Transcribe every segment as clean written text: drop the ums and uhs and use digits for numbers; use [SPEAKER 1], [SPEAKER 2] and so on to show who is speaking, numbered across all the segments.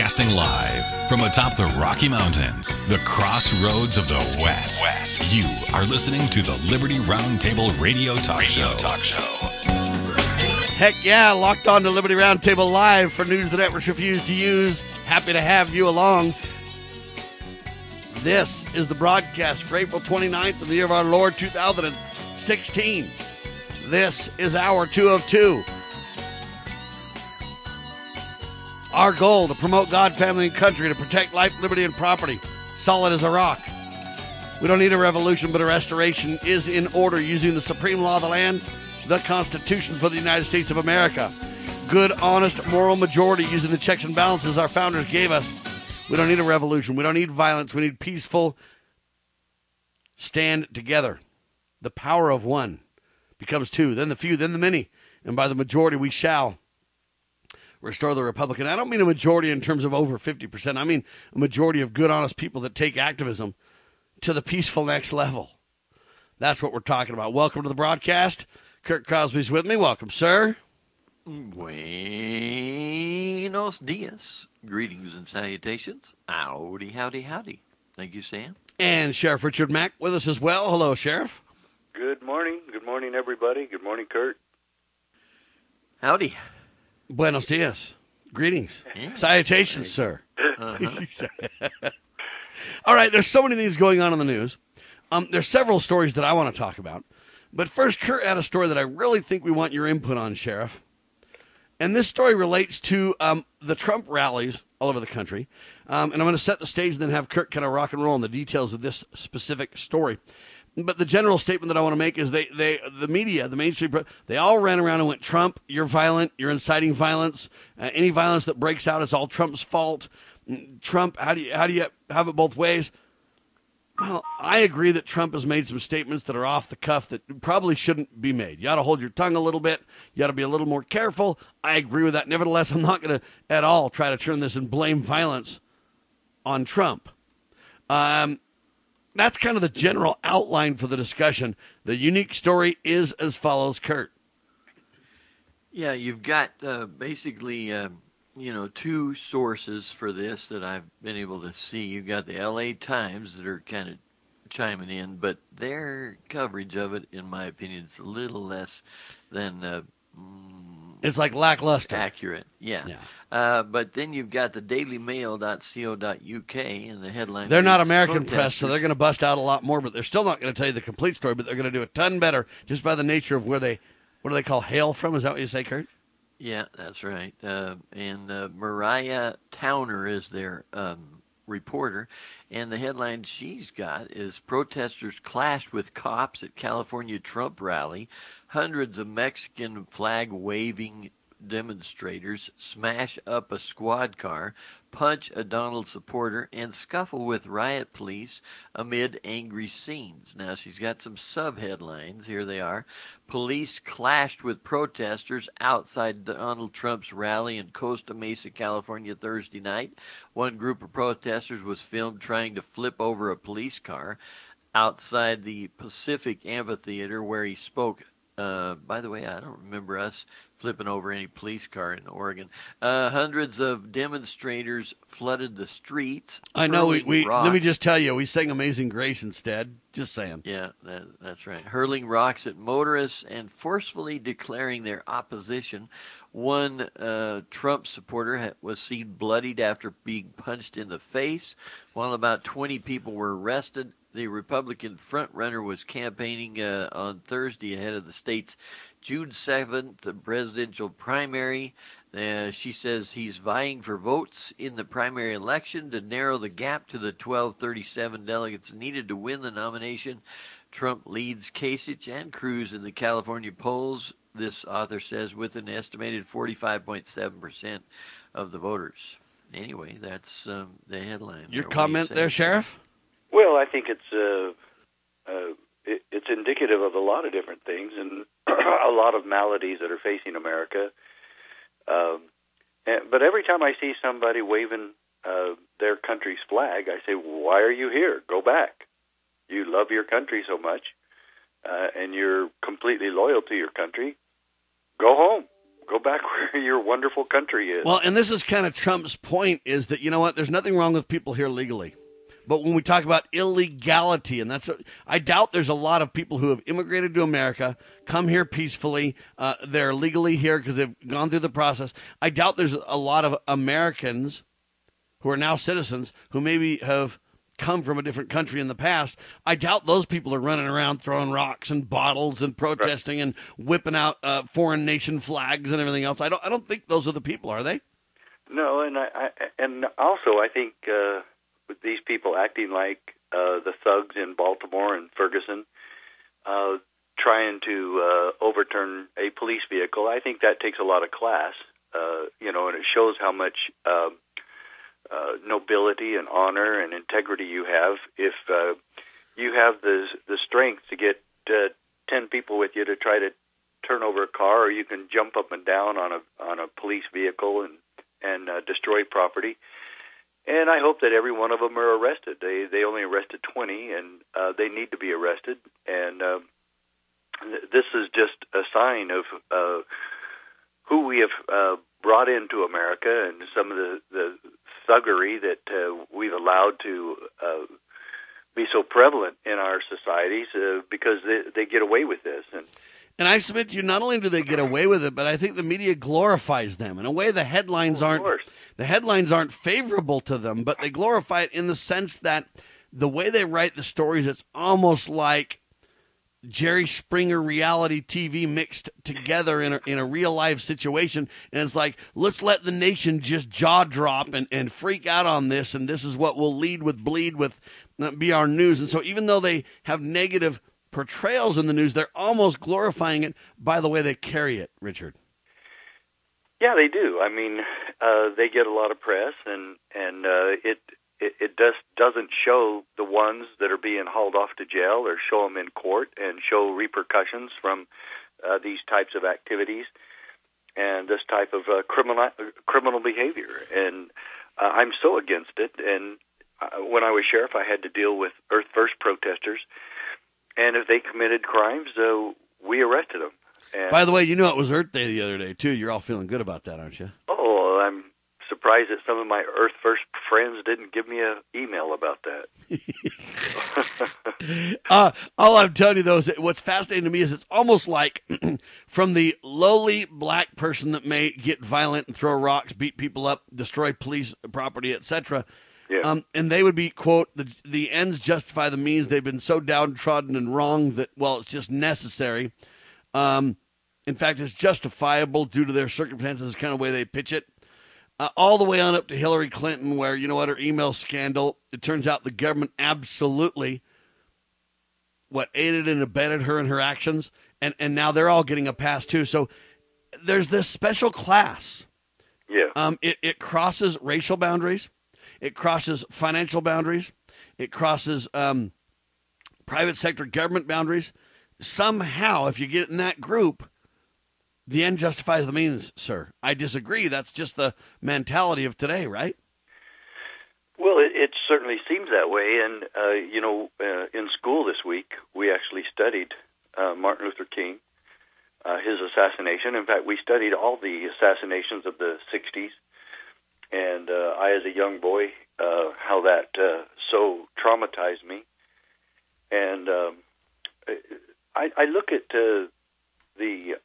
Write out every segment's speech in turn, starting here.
[SPEAKER 1] Broadcasting live from atop the Rocky Mountains, the crossroads of the West. You are listening to the Liberty Roundtable Radio Talk Show.
[SPEAKER 2] Heck yeah, locked on to Liberty Roundtable Live for news the networks refuse to use. Happy to have you along. This is the broadcast for April 29th of the year of our Lord 2016. This is hour 2 of 2. Our goal to promote God, family, and country, to protect life, liberty, and property, solid as a rock. We don't need a revolution, but a restoration is in order using the supreme law of the land, the Constitution for the United States of America. Good, honest, moral majority using the checks and balances our founders gave us. We don't need a revolution. We don't need violence. We need peaceful stand together. The power of one becomes two, then the few, then the many. And by the majority, we shall restore the Republican. I don't mean a majority in terms of over 50%. I mean a majority of good, honest people that take activism to the peaceful next level. That's what we're talking about. Welcome to the broadcast. Kurt Crosby's with me. Welcome, sir.
[SPEAKER 3] Buenos dias. Greetings and salutations. Howdy, howdy, howdy. Thank you, Sam.
[SPEAKER 2] And Sheriff Richard Mack with us as well. Hello, Sheriff.
[SPEAKER 4] Good morning. Good morning, everybody. Good morning, Kurt.
[SPEAKER 3] Howdy.
[SPEAKER 2] Buenos dias. Greetings.
[SPEAKER 3] Yeah.
[SPEAKER 2] Salutations, sir. All right, there's so many things going on in the news. There's several stories that I want to talk about. But first, Kurt had a story that I really think we want your input on, Sheriff. And this story relates to the Trump rallies all over the country. And I'm going to set the stage and then have Kurt kind of rock and roll on the details of this specific story. But the general statement that I want to make is the media, the mainstream, they all ran around and went, Trump, you're violent, you're inciting violence. Any violence that breaks out is all Trump's fault. Trump, how do you have it both ways? Well, I agree that Trump has made some statements that are off the cuff that probably shouldn't be made. You ought to hold your tongue a little bit. You ought to be a little more careful. I agree with that. Nevertheless, I'm not going to at all try to turn this and blame violence on Trump. That's kind of the general outline for the discussion. The unique story is as follows, Kurt.
[SPEAKER 3] Yeah, you've got basically, two sources for this that I've been able to see. You've got the L.A. Times that are kind of chiming in, but their coverage of it, in my opinion, is a little less than
[SPEAKER 2] it's like lackluster.
[SPEAKER 3] Accurate, yeah. But then you've got the dailymail.co.uk and the headline.
[SPEAKER 2] They're not American press, so they're going to bust out a lot more, but they're still not going to tell you the complete story, but they're going to do a ton better just by the nature of where they, what do they call hail from? Is that what you say, Kurt?
[SPEAKER 3] Yeah, that's right. And Mariah Towner is their reporter, and the headline she's got is protesters clashed with cops at California Trump rally. Hundreds of Mexican flag-waving demonstrators smash up a squad car, punch a Donald supporter, and scuffle with riot police amid angry scenes. Now, she's got some sub-headlines. Here they are. Police clashed with protesters outside Donald Trump's rally in Costa Mesa, California, Thursday night. One group of protesters was filmed trying to flip over a police car outside the Pacific Amphitheater where he spoke. By the way, I don't remember us flipping over any police car in Oregon. Hundreds of demonstrators flooded the streets.
[SPEAKER 2] I know. Let me just tell you, we sang Amazing Grace instead. Just saying.
[SPEAKER 3] Yeah, that's right. Hurling rocks at motorists and forcefully declaring their opposition. One Trump supporter was seen bloodied after being punched in the face, while about 20 people were arrested. The Republican frontrunner was campaigning on Thursday ahead of the state's June 7th presidential primary. She says he's vying for votes in the primary election to narrow the gap to the 1,237 delegates needed to win the nomination. Trump leads Kasich and Cruz in the California polls, this author says, with an estimated 45.7% of the voters. Anyway, that's the headline.
[SPEAKER 2] Your comment there, Sheriff?
[SPEAKER 4] Well, I think it's indicative of a lot of different things and a lot of maladies that are facing America. But every time I see somebody waving their country's flag, I say, why are you here? Go back. You love your country so much, and you're completely loyal to your country. Go home. Go back where your wonderful country is.
[SPEAKER 2] Well, and this is kind of Trump's point, is that, you know what, there's nothing wrong with people here legally. But when we talk about illegality, and I doubt there's a lot of people who have immigrated to America, come here peacefully, they're legally here because they've gone through the process. I doubt there's a lot of Americans who are now citizens who maybe have come from a different country in the past. I doubt those people are running around throwing rocks and bottles and protesting and whipping out foreign nation flags and everything else. I don't think those are the people, are they?
[SPEAKER 4] No, and also I think with these people acting like the thugs in Baltimore and Ferguson, trying to overturn a police vehicle, I think that takes a lot of class, and it shows how much nobility and honor and integrity you have if you have the strength to get 10 people with you to try to turn over a car, or you can jump up and down on a police vehicle and destroy property. And I hope that every one of them are arrested. They only arrested 20, and they need to be arrested. And this is just a sign of who we have brought into America and some of the thuggery that we've allowed to be so prevalent in our societies because they get away with this.
[SPEAKER 2] And I submit to you, not only do they get away with it, but I think the media glorifies them. In a way, the headlines aren't favorable to them, but they glorify it in the sense that the way they write the stories, it's almost like Jerry Springer reality TV mixed together in a real life situation. And it's like, let's let the nation just jaw drop and freak out on this. And this is what will be our news. And so even though they have negative portrayals in the news, they're almost glorifying it by the way they carry it, Richard.
[SPEAKER 4] Yeah, they do. I mean, they get a lot of press, and it doesn't show the ones that are being hauled off to jail or show them in court and show repercussions from these types of activities and this type of criminal behavior. And I'm so against it. And when I was sheriff, I had to deal with Earth First protesters. And if they committed crimes, we arrested them. And
[SPEAKER 2] by the way, you know it was Earth Day the other day, too. You're all feeling good about that, aren't you?
[SPEAKER 4] Oh, I'm surprised that some of my Earth First friends didn't give me an email about that.
[SPEAKER 2] All I'm telling you, though, is that what's fascinating to me is it's almost like from the lowly black person that may get violent and throw rocks, beat people up, destroy police property, etc.,
[SPEAKER 4] yeah.
[SPEAKER 2] And they would be, quote, the ends justify the means. They've been so downtrodden and wrong that, well, it's just necessary. In fact, it's justifiable due to their circumstances, the kind of way they pitch it. All the way on up to Hillary Clinton, where, you know what, her email scandal, it turns out the government absolutely, aided and abetted her in her actions. And now they're all getting a pass, too. So there's this special class.
[SPEAKER 4] Yeah.
[SPEAKER 2] It crosses racial boundaries. It crosses financial boundaries. It crosses private sector government boundaries. Somehow, if you get in that group, the end justifies the means, sir. I disagree. That's just the mentality of today, right?
[SPEAKER 4] Well, it certainly seems that way. And, in school this week, we actually studied Martin Luther King, his assassination. In fact, we studied all the assassinations of the 60s. And I, as a young boy, how that so traumatized me. And I look at the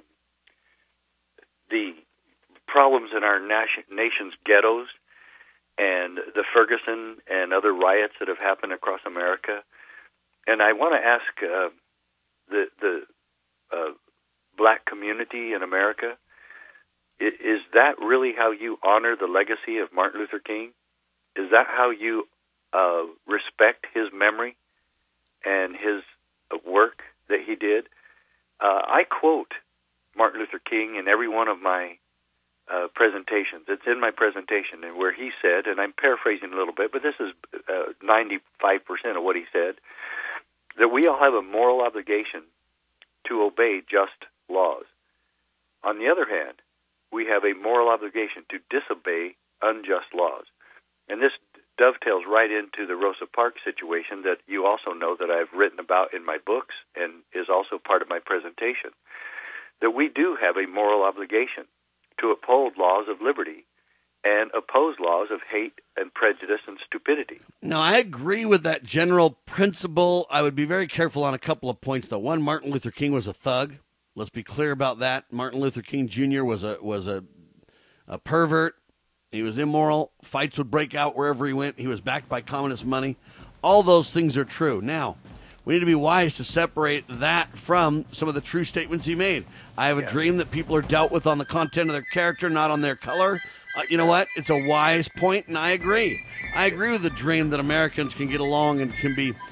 [SPEAKER 4] problems in our nation's ghettos and the Ferguson and other riots that have happened across America. And I want to ask the black community in America, is that really how you honor the legacy of Martin Luther King? Is that how you respect his memory and his work that he did? I quote Martin Luther King in every one of my presentations. It's in my presentation, and where he said, and I'm paraphrasing a little bit, but this is 95% of what he said, that we all have a moral obligation to obey just laws. On the other hand, we have a moral obligation to disobey unjust laws. And this dovetails right into the Rosa Parks situation that you also know that I've written about in my books and is also part of my presentation. that we do have a moral obligation to uphold laws of liberty and oppose laws of hate and prejudice and stupidity.
[SPEAKER 2] Now, I agree with that general principle. I would be very careful on a couple of points, though. One, Martin Luther King was a thug. Let's be clear about that. Martin Luther King Jr. was a pervert. He was immoral. Fights would break out wherever he went. He was backed by communist money. All those things are true. Now, we need to be wise to separate that from some of the true statements he made. I have a dream that people are dealt with on the content of their character, not on their color. You know what? It's a wise point, and I agree. I agree with the dream that Americans can get along and can be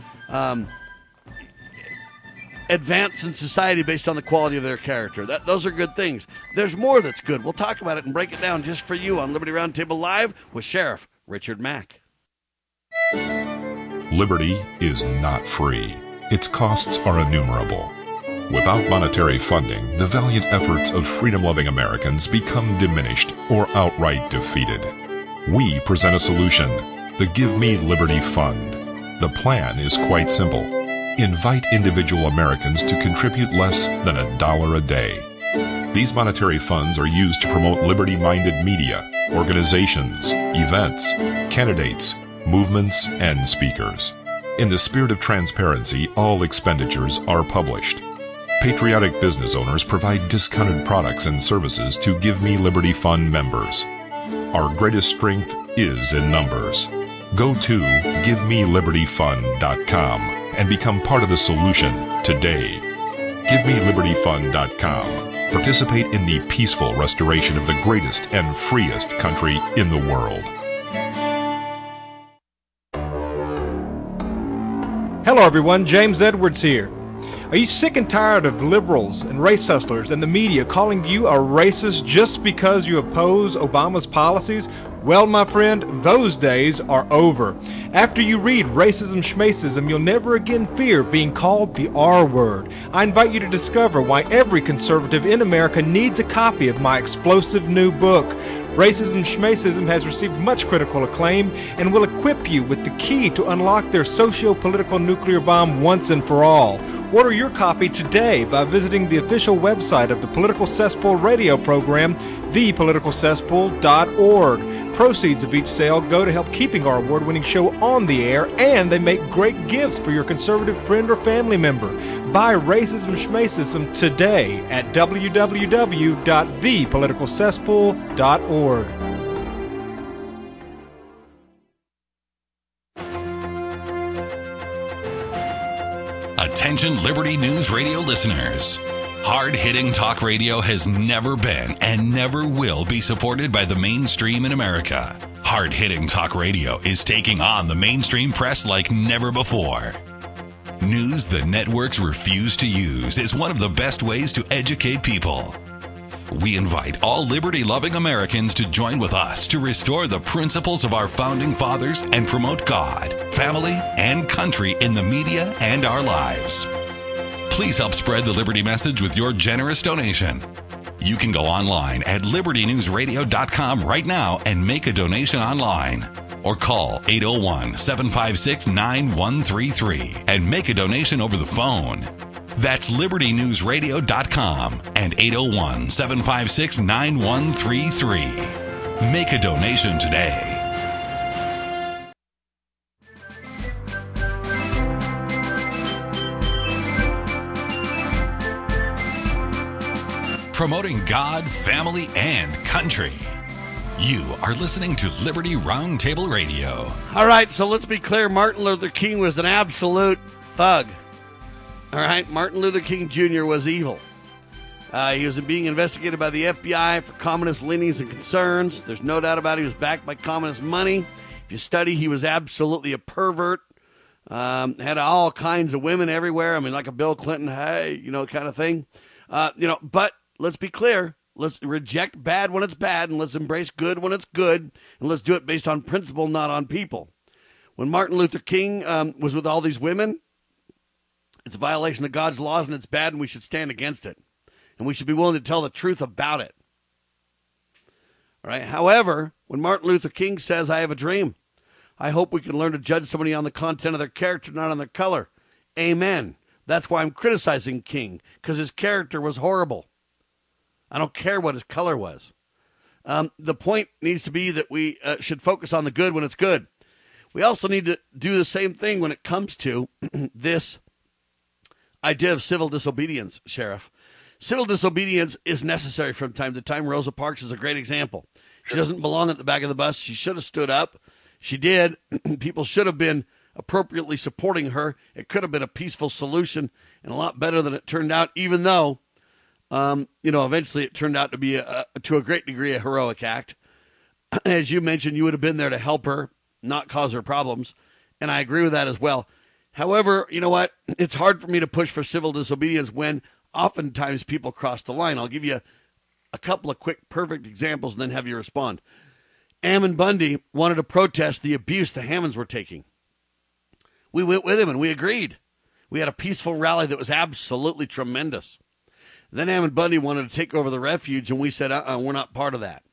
[SPEAKER 2] advanced in society based on the quality of their character. Those are good things. There's more that's good. We'll talk about it and break it down just for you on Liberty Roundtable Live with Sheriff Richard Mack.
[SPEAKER 5] Liberty is not free. Its costs are innumerable. Without monetary funding, the valiant efforts of freedom-loving Americans become diminished or outright defeated. We present a solution, the Give Me Liberty Fund. The plan is quite simple. Invite individual Americans to contribute less than $1 a day. These monetary funds are used to promote liberty-minded media, organizations, events, candidates, movements, and speakers. In the spirit of transparency, all expenditures are published. Patriotic business owners provide discounted products and services to Give Me Liberty Fund members. Our greatest strength is in numbers. Go to GiveMeLibertyFund.com and become part of the solution today. GiveMeLibertyFund.com. Participate in the peaceful restoration of the greatest and freest country in the world.
[SPEAKER 6] Hello everyone, James Edwards here. Are you sick and tired of liberals and race hustlers and the media calling you a racist just because you oppose Obama's policies? Well, my friend, those days are over. After you read Racism Schmacism, you'll never again fear being called the R word. I invite you to discover why every conservative in America needs a copy of my explosive new book. Racism Schmacism has received much critical acclaim and will equip you with the key to unlock their socio-political nuclear bomb once and for all. Order your copy today by visiting the official website of the Political Cesspool radio program, thepoliticalcesspool.org. Proceeds of each sale go to help keeping our award-winning show on the air, and they make great gifts for your conservative friend or family member. Buy Racism Schmacism today at www.thepoliticalcesspool.org.
[SPEAKER 1] Attention Liberty News Radio listeners. Hard-hitting talk radio has never been and never will be supported by the mainstream in America. Hard-hitting talk radio is taking on the mainstream press like never before. News the networks refuse to use is one of the best ways to educate people. We invite all liberty-loving Americans to join with us to restore the principles of our founding fathers and promote God, family, and country in the media and our lives. Please help spread the Liberty message with your generous donation. You can go online at libertynewsradio.com right now and make a donation online. Or call 801-756-9133 and make a donation over the phone. That's libertynewsradio.com and 801-756-9133. Make a donation today. Promoting God, family, and country. You are listening to Liberty Roundtable Radio.
[SPEAKER 2] All right, so let's be clear. Martin Luther King was an absolute thug. All right, Martin Luther King Jr. was evil. He was being investigated by the FBI for communist leanings and concerns. There's no doubt about it. He was backed by communist money. If you study, he was absolutely a pervert. Had all kinds of women everywhere. I mean, like a Bill Clinton, hey, kind of thing. But let's be clear. Let's reject bad when it's bad, and let's embrace good when it's good, and let's do it based on principle, not on people. When Martin Luther King was with all these women, it's a violation of God's laws, and it's bad, and we should stand against it. And we should be willing to tell the truth about it. All right. However, when Martin Luther King says, I have a dream, I hope we can learn to judge somebody on the content of their character, not on their color. Amen. That's why I'm criticizing King, because his character was horrible. I don't care what his color was. The point needs to be that we should focus on the good when it's good. We also need to do the same thing when it comes to this idea of civil disobedience, Sheriff. Civil disobedience is necessary from time to time. Rosa Parks is a great example. She doesn't belong at the back of the bus. She should have stood up. She did. People should have been appropriately supporting her. It could have been a peaceful solution and a lot better than it turned out, even though, eventually it turned out to be, to a great degree, a heroic act. As you mentioned, you would have been there to help her, not cause her problems, and I agree with that as well. However, you know what? It's hard for me to push for civil disobedience when oftentimes people cross the line. I'll give you a couple of quick, perfect examples and then have you respond. Ammon Bundy wanted to protest the abuse the Hammonds were taking. We went with him and we agreed. We had a peaceful rally that was absolutely tremendous. Then Ammon Bundy wanted to take over the refuge and we said, we're not part of that.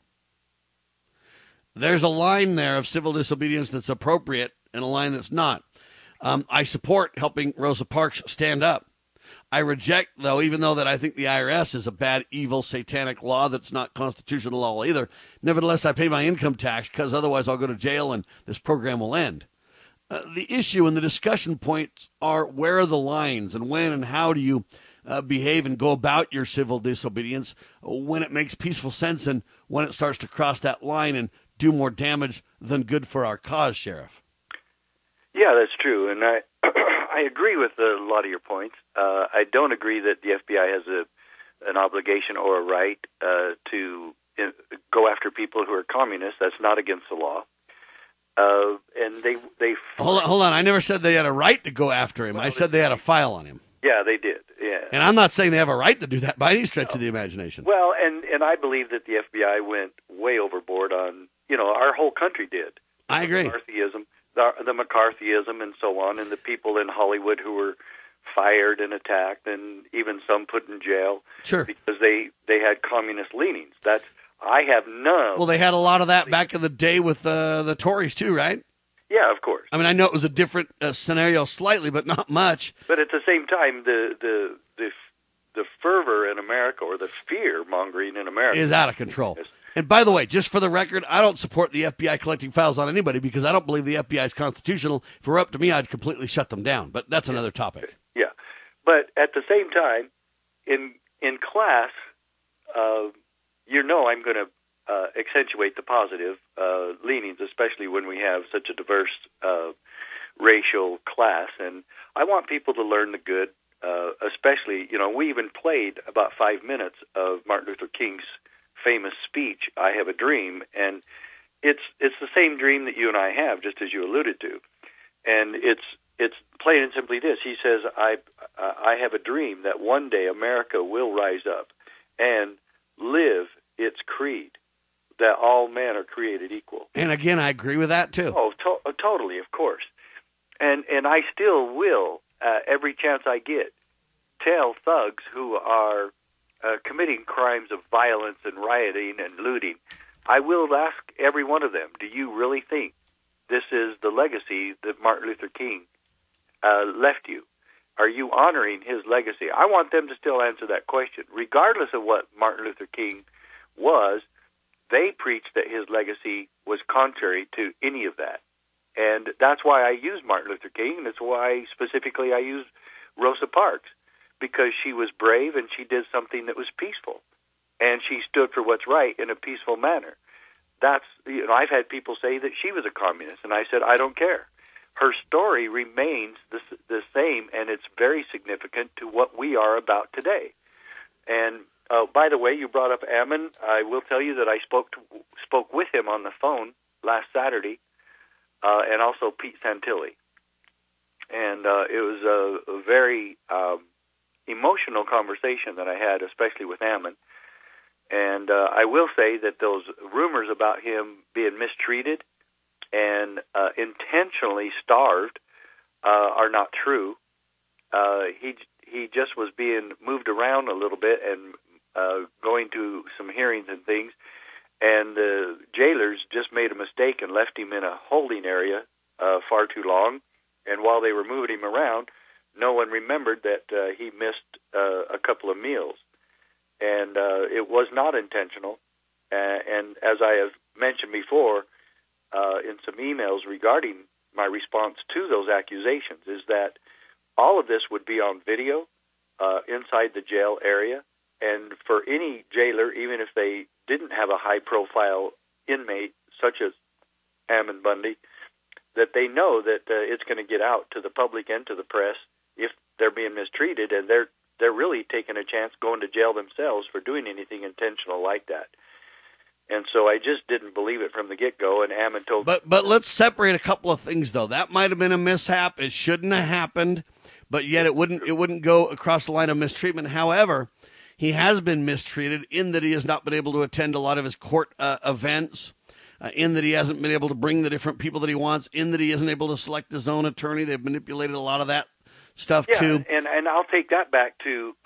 [SPEAKER 2] There's a line there of civil disobedience that's appropriate and a line that's not. I support helping Rosa Parks stand up. I reject, though, even though that I think the IRS is a bad, evil, satanic law that's not constitutional law either. Nevertheless, I pay my income tax because otherwise I'll go to jail and this program will end. The issue and the discussion points are where are the lines and when and how do you behave and go about your civil disobedience when it makes peaceful sense and when it starts to cross that line and do more damage than good for our cause, Sheriff.
[SPEAKER 4] Yeah, that's true, and I agree with a lot of your points. I don't agree that the FBI has an obligation or a right to go after people who are communists. That's not against the law. And they
[SPEAKER 2] hold on. I never said they had a right to go after him. I said they had a file on him.
[SPEAKER 4] Yeah, they did. Yeah,
[SPEAKER 2] and I'm not saying they have a right to do that by any stretch of the imagination.
[SPEAKER 4] Well, and I believe that the FBI went way overboard on. Our whole country did.
[SPEAKER 2] I agree.
[SPEAKER 4] The McCarthyism and so on, and the people in Hollywood who were fired and attacked, and even some put in jail,
[SPEAKER 2] sure,
[SPEAKER 4] because they had communist leanings. I have none.
[SPEAKER 2] Well, they had a lot of that back in the day with the Tories too, right?
[SPEAKER 4] Yeah, of course.
[SPEAKER 2] I mean, I know it was a different scenario slightly, but not much.
[SPEAKER 4] But at the same time, the fervor in America, or the fear mongering in America,
[SPEAKER 2] is out of control. And by the way, just for the record, I don't support the FBI collecting files on anybody because I don't believe the FBI is constitutional. If it were up to me, I'd completely shut them down. But that's another topic.
[SPEAKER 4] Yeah. But at the same time, in class, I'm going to accentuate the positive leanings, especially when we have such a diverse racial class. And I want people to learn the good, especially, we even played about 5 minutes of Martin Luther King's famous speech, "I Have a Dream," and it's the same dream that you and I have, just as you alluded to, and it's plain and simply this. He says, "I have a dream that one day America will rise up and live its creed, that all men are created equal."
[SPEAKER 2] And again, I agree with that too.
[SPEAKER 4] Oh, totally, of course, and I still will, every chance I get, tell thugs who are committing crimes of violence and rioting and looting, I will ask every one of them, do you really think this is the legacy that Martin Luther King left you? Are you honoring his legacy? I want them to still answer that question. Regardless of what Martin Luther King was, they preached that his legacy was contrary to any of that. And that's why I use Martin Luther King, and that's why specifically I use Rosa Parks, because she was brave and she did something that was peaceful, and she stood for what's right in a peaceful manner. I've had people say that she was a communist, and I said, I don't care. Her story remains the same, and it's very significant to what we are about today. And by the way, you brought up Ammon. I will tell you that I spoke with him on the phone last Saturday, and also Pete Santilli. And it was a very emotional conversation that I had, especially with Ammon. And I will say that those rumors about him being mistreated and intentionally starved are not true. He just was being moved around a little bit and going to some hearings and things, and the jailers just made a mistake and left him in a holding area far too long. And while they were moving him around, no one remembered that he missed a couple of meals. and it was not intentional. And as I have mentioned before in some emails regarding my response to those accusations, is that all of this would be on video inside the jail area, and for any jailer, even if they didn't have a high-profile inmate such as Ammon Bundy, that they know that it's going to get out to the public and to the press if they're being mistreated, and they're really taking a chance going to jail themselves for doing anything intentional like that. And so I just didn't believe it from the get-go, and Ammon told...
[SPEAKER 2] But let's separate a couple of things, though. That might have been a mishap. It shouldn't have happened, but yet it wouldn't go across the line of mistreatment. However, he has been mistreated in that he has not been able to attend a lot of his court events, in that he hasn't been able to bring the different people that he wants, in that he isn't able to select his own attorney. They've manipulated a lot of that stuff, too.
[SPEAKER 4] And I'll take that back to...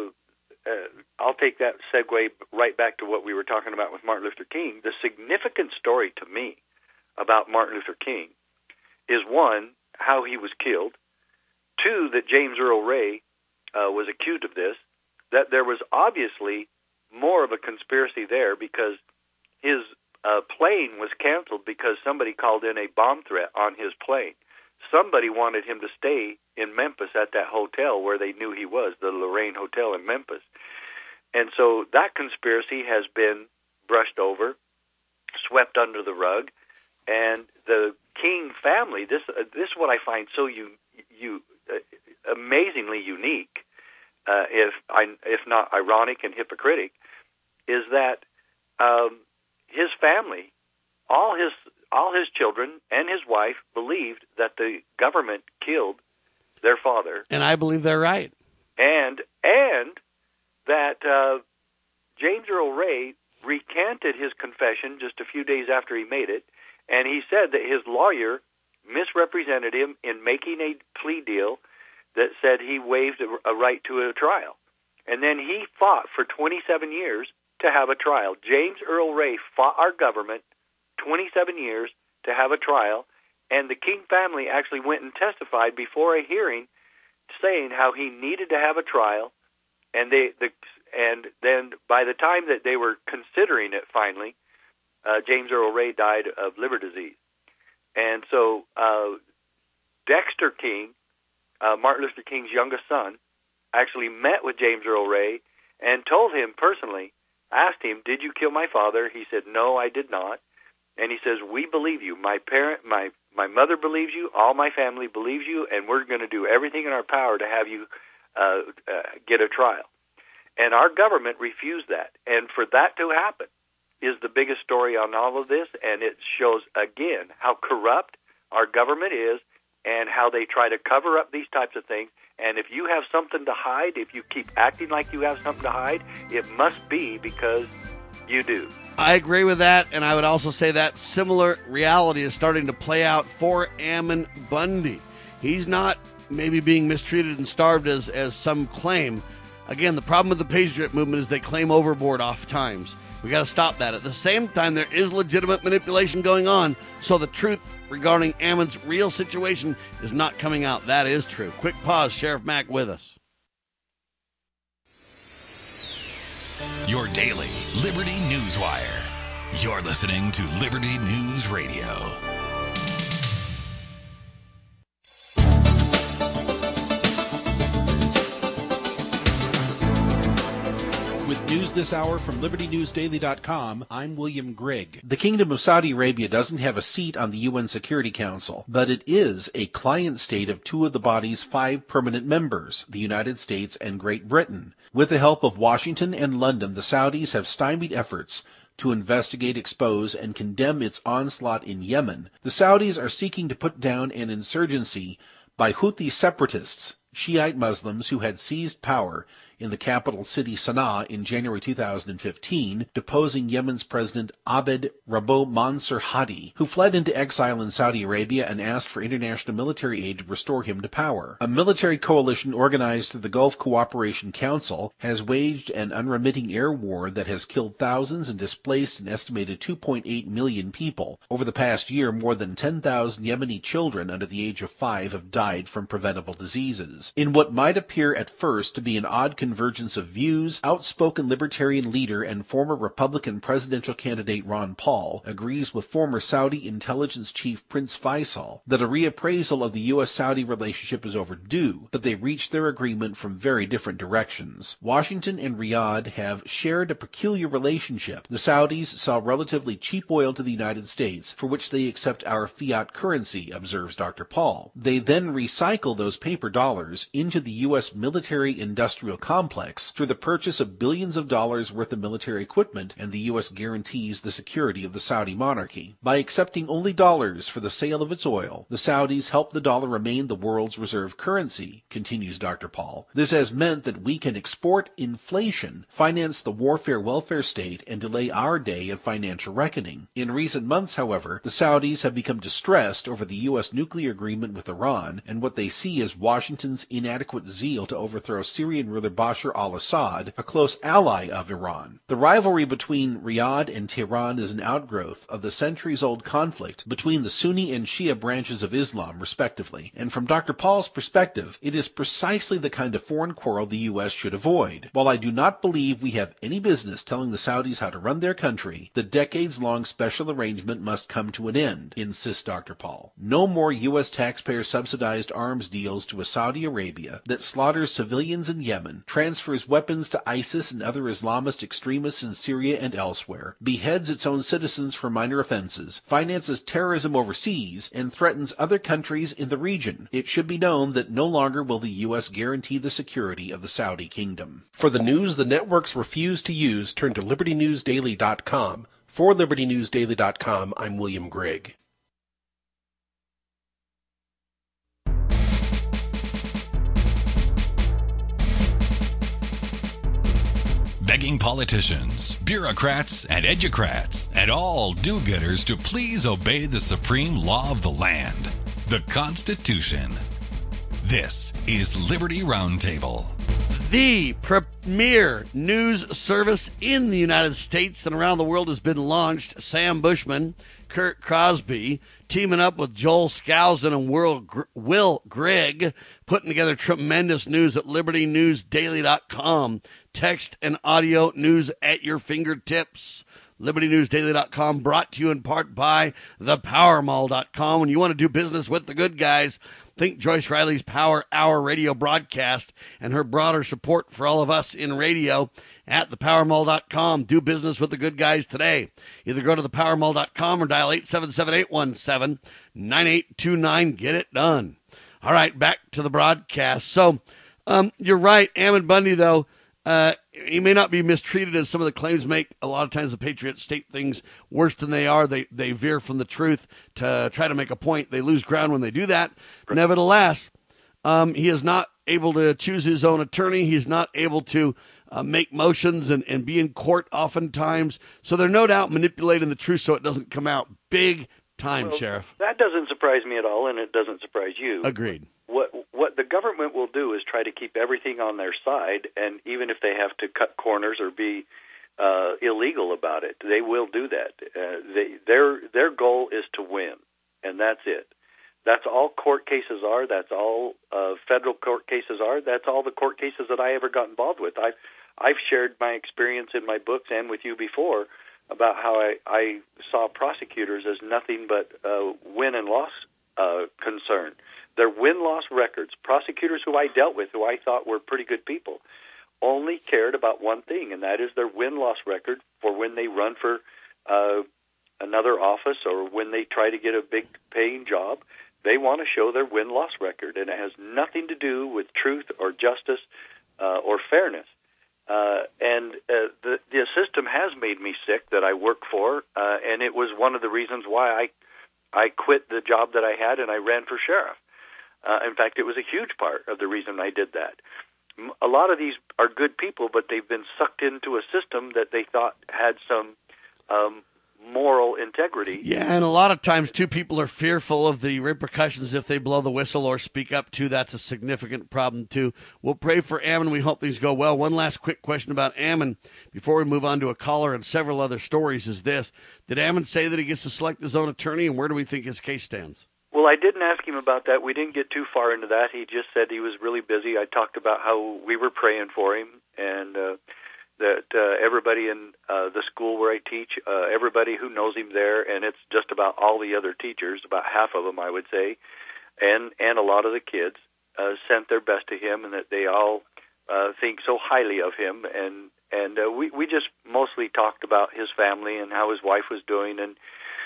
[SPEAKER 4] I'll take that segue right back to what we were talking about with Martin Luther King. The significant story to me about Martin Luther King is, one, how he was killed, two, that James Earl Ray was accused of this, that there was obviously more of a conspiracy there because his plane was canceled because somebody called in a bomb threat on his plane. Somebody wanted him to stay in Memphis at that hotel where they knew he was, the Lorraine Hotel in Memphis. And so that conspiracy has been brushed over, swept under the rug, and the King family, this is what I find so amazingly unique, if not ironic and hypocritic, is that his family, all his children and his wife believed that the government killed their father.
[SPEAKER 2] And I believe they're right.
[SPEAKER 4] And that James Earl Ray recanted his confession just a few days after he made it, and he said that his lawyer misrepresented him in making a plea deal that said he waived a right to a trial. And then he fought for 27 years to have a trial. James Earl Ray fought our government 27 years to have a trial, and the King family actually went and testified before a hearing saying how he needed to have a trial, and then by the time that they were considering it finally, James Earl Ray died of liver disease. And so Dexter King, Martin Luther King's youngest son, actually met with James Earl Ray and told him personally, asked him, "Did you kill my father?" He said, "No, I did not." And he says, "We believe you. My mother believes you. All my family believes you, and we're going to do everything in our power to have you get a trial." And our government refused that. And for that to happen is the biggest story on all of this, and it shows, again, how corrupt our government is and how they try to cover up these types of things. And if you have something to hide, if you keep acting like you have something to hide, it must be because you do.
[SPEAKER 2] I agree with that, and I would also say that similar reality is starting to play out for Ammon Bundy. He's not maybe being mistreated and starved as some claim. Again, the problem with the Patriot movement is they claim overboard oft times. We got to stop that. At the same time, there is legitimate manipulation going on, so the truth regarding Ammon's real situation is not coming out. That is true. Quick pause. Sheriff Mack with us.
[SPEAKER 1] Your daily Liberty News Wire. You're listening to Liberty News Radio.
[SPEAKER 7] With news this hour from LibertyNewsDaily.com, I'm William Grigg. The Kingdom of Saudi Arabia doesn't have a seat on the UN Security Council, but it is a client state of two of the body's 5 permanent members, the United States and Great Britain. With the help of Washington and London, the Saudis have stymied efforts to investigate, expose, and condemn its onslaught in Yemen. The Saudis are seeking to put down an insurgency by Houthi separatists, Shiite Muslims who had seized power in the capital city Sana'a in January 2015, deposing Yemen's President Abed Rabbo Mansur Hadi, who fled into exile in Saudi Arabia and asked for international military aid to restore him to power. A military coalition organized through the Gulf Cooperation Council has waged an unremitting air war that has killed thousands and displaced an estimated 2.8 million people. Over the past year, more than 10,000 Yemeni children under the age of 5 have died from preventable diseases. In what might appear at first to be an odd conversion convergence of views, outspoken libertarian leader and former Republican presidential candidate Ron Paul agrees with former Saudi intelligence chief Prince Faisal that a reappraisal of the U.S.-Saudi relationship is overdue, but they reached their agreement from very different directions. Washington and Riyadh have shared a peculiar relationship. The Saudis sell relatively cheap oil to the United States, for which they accept our fiat currency, observes Dr. Paul. They then recycle those paper dollars into the U.S. military-industrial complex through the purchase of billions of dollars worth of military equipment, and the U.S. guarantees the security of the Saudi monarchy. By accepting only dollars for the sale of its oil, the Saudis help the dollar remain the world's reserve currency, continues Dr. Paul. This has meant that we can export inflation, finance the warfare welfare state, and delay our day of financial reckoning. In recent months, however, the Saudis have become distressed over the U.S. nuclear agreement with Iran and what they see as Washington's inadequate zeal to overthrow Syrian ruler Bashar al-Assad, a close ally of Iran. The rivalry between Riyadh and Tehran is an outgrowth of the centuries-old conflict between the Sunni and Shia branches of Islam, respectively, and from Dr. Paul's perspective, it is precisely the kind of foreign quarrel the U.S. should avoid. While I do not believe we have any business telling the Saudis how to run their country, the decades-long special arrangement must come to an end, insists Dr. Paul. No more U.S. taxpayer-subsidized arms deals to a Saudi Arabia that slaughters civilians in Yemen, transfers weapons to ISIS and other Islamist extremists in Syria and elsewhere, beheads its own citizens for minor offenses, finances terrorism overseas, and threatens other countries in the region. It should be known that no longer will the U.S. guarantee the security of the Saudi kingdom.
[SPEAKER 8] For the news the networks refuse to use, turn to LibertyNewsDaily.com. For LibertyNewsDaily.com, I'm William Grigg.
[SPEAKER 1] Begging politicians, bureaucrats, and educrats, and all do-gooders to please obey the supreme law of the land, the Constitution. This is Liberty Roundtable.
[SPEAKER 2] The premier news service in the United States and around the world has been launched. Sam Bushman, Kurt Crosby, teaming up with Joel Skousen and Will Grigg, putting together tremendous news at LibertyNewsDaily.com. Text and audio news at your fingertips. LibertyNewsDaily.com, brought to you in part by ThePowerMall.com. When you want to do business with the good guys, think Joyce Riley's Power Hour radio broadcast and her broader support for all of us in radio at ThePowerMall.com. Do business with the good guys today. Either go to ThePowerMall.com or dial 877-817-9829. Get it done. All right, back to the broadcast. So, you're right, Ammon Bundy, though, he may not be mistreated as some of the claims make. A lot of times the Patriots state things worse than they are. They veer from the truth to try to make a point. They lose ground when they do that. Right. Nevertheless, he is not able to choose his own attorney. He's not able to make motions and be in court oftentimes. So they're no doubt manipulating the truth so it doesn't come out. Big time, Sheriff.
[SPEAKER 4] That doesn't surprise me at all, and it doesn't surprise you.
[SPEAKER 2] Agreed.
[SPEAKER 4] What the government will do is try to keep everything on their side, and even if they have to cut corners or be illegal about it, they will do that. Their goal is to win, and that's it. That's all court cases are. That's all federal court cases are. That's all the court cases that I ever got involved with. I've shared my experience in my books and with you before about how I saw prosecutors as nothing but win and loss concern. Their win-loss records, prosecutors who I dealt with, who I thought were pretty good people, only cared about one thing, and that is their win-loss record for when they run for another office or when they try to get a big-paying job. They want to show their win-loss record, and it has nothing to do with truth or justice or fairness. The system has made me sick that I work for, and it was one of the reasons why I quit the job that I had and I ran for sheriff. In fact, it was a huge part of the reason I did that. A lot of these are good people, but they've been sucked into a system that they thought had some moral integrity.
[SPEAKER 2] Yeah, and a lot of times, too, people are fearful of the repercussions if they blow the whistle or speak up, too. That's a significant problem, too. We'll pray for Ammon. We hope things go well. One last quick question about Ammon before we move on to a caller and several other stories is this. Did Ammon say that he gets to select his own attorney, and where do we think his case stands?
[SPEAKER 4] Well, I didn't ask him about that. We didn't get too far into that. He just said he was really busy. I talked about how we were praying for him, and that everybody in the school where I teach, everybody who knows him there, and it's just about all the other teachers, about half of them, I would say, and a lot of the kids sent their best to him, and that they all think so highly of him, and we just mostly talked about his family and how his wife was doing, and